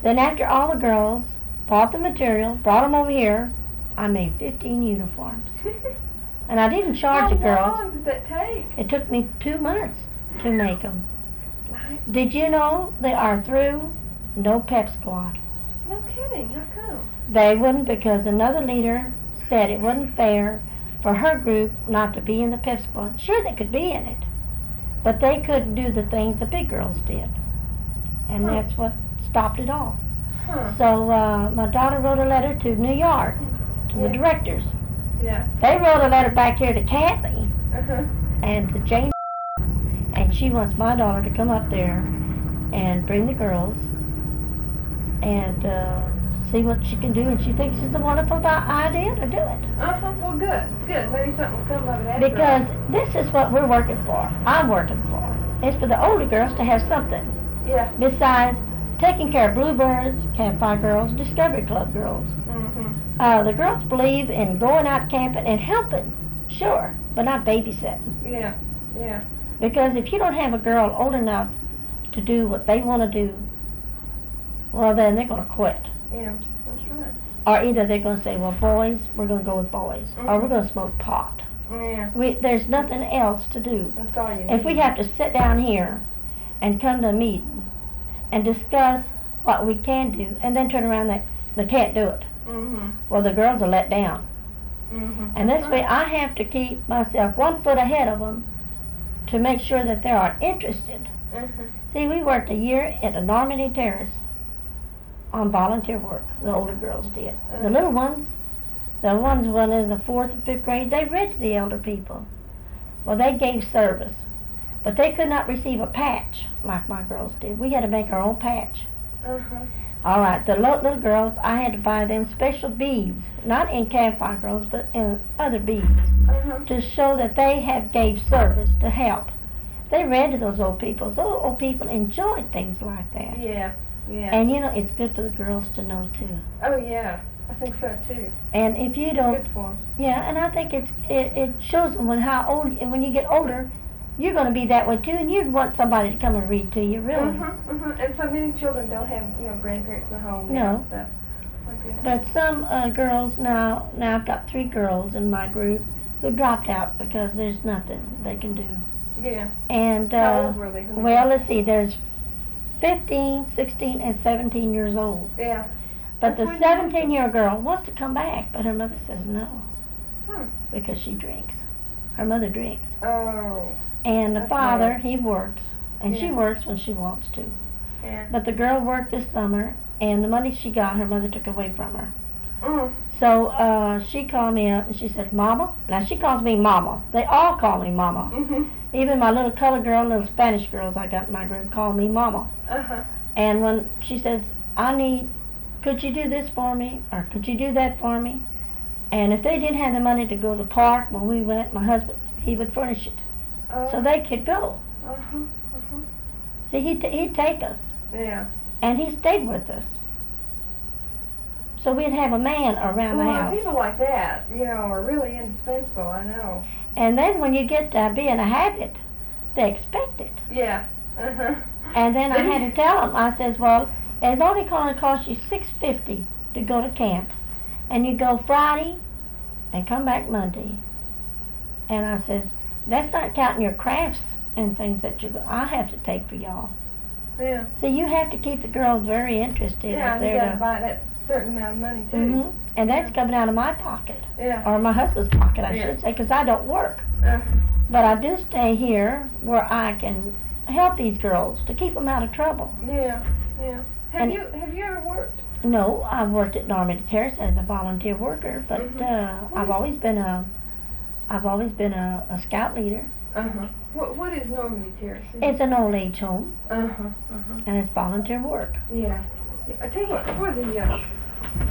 Then after all the girls bought the material, brought them over here, I made 15 uniforms. And I didn't charge the girls. How long did that take? It took me 2 months to make them. Nice. Did you know they are through no pep squad? No kidding. How come? They wouldn't, because another leader said it wasn't fair for her group not to be in the pep squad. Sure, they could be in it, but they couldn't do the things the big girls did. And that's what stopped it all. Huh. So my daughter wrote a letter to New York, to the directors. Yeah. They wrote a letter back here to Kathy Uh-huh. and to Jane, and she wants my daughter to come up there and bring the girls and see what she can do, and she thinks it's a wonderful idea to do it. Uh-huh. Well, good. Good. Maybe something will come of it after. Because this is what we're working for. I'm working for. It's for the older girls to have something Yeah. besides taking care of Bluebirds, Campfire Girls, Discovery Club girls. Mm-hmm. The girls believe in going out camping and helping, sure, but not babysitting. Yeah. Yeah. Because if you don't have a girl old enough to do what they want to do, well, then they're going to quit. Yeah. That's right. Or either they're going to say, well, boys, we're going to go with boys. Or we're going to smoke pot. Yeah. There's nothing else to do. That's all you need. If we have to sit down here and come to a meeting and discuss what we can do, and then turn around and they can't do it, Mm-hmm. well, the girls are let down. Mm-hmm. And this way I have to keep myself 1 foot ahead of them to make sure that they are interested. Mm-hmm. See, we worked a year at a Normandy Terrace on volunteer work, the older girls did. The little ones, the ones when in the 4th and 5th grade, they read to the elder people. Well, they gave service, but they could not receive a patch like my girls did. We had to make our own patch. Uh-huh. All right, the little girls, I had to buy them special beads, not in Campfire Girls, but in other beads, Uh-huh. to show that they have gave service to help. They read to those old people. Those old people enjoyed things like that. Yeah. Yeah. And you know, it's good for the girls to know too. Oh, yeah. I think so, too. And if you don't, Good for 'em. yeah, and I think it shows them when you get older, you're going to be that way too, and you'd want somebody to come and read to you, really. Mm-hmm. Mm-hmm. And so many children don't have, grandparents in the home. No. And stuff like that. But some girls now I've got 3 girls in my group who dropped out because there's nothing they can do. Yeah. And How old were they? well, let's see, there's 15, 16, and 17 years old. Yeah. But the That's when 17-year-old girl wants to come back, but her mother says no Hmm. because she drinks. Her mother drinks. Oh. And the That's father, bad. he works, and she Yeah. works when she wants to. Yeah. But the girl worked this summer, and the money she got, her mother took away from her. Mm. So she called me up and she said, Mama. Now she calls me Mama. They all call me Mama. Mm-hmm. Even my little colored girl, little Spanish girls I got in my group call me Mama. Uh-huh. And when she says, could you do this for me? Or could you do that for me? And if they didn't have the money to go to the park when we went, my husband, he would furnish it. So they could go. Uh-huh. Uh-huh. See, he'd take us. Yeah. And he stayed with us. So we'd have a man around the house. People like that, are really indispensable, I know. And then when you get to be in a habit, they expect it. Yeah. Uh-huh. And then I had to tell them, I says, well, it's only going to cost you $6.50 to go to camp. And you go Friday and come back Monday. And I says, that's not counting your crafts and things that I have to take for y'all. Yeah. So you have to keep the girls very interested. Yeah, if you they're got to buy that certain amount of money, too. Mhm. And that's coming out of my pocket. Yeah. Or my husband's pocket, I Yeah. should say, because I don't work. Uh, But I do stay here where I can help these girls to keep them out of trouble. yeah. Yeah. And- Have you ever worked? No, I've worked at Normandy Terrace as a volunteer worker, but I've always been a scout leader. Uh-huh. What is Normandy Terrace? It's an old age home, Uh-huh. Uh-huh. and it's volunteer work. Yeah. I tell you what, for the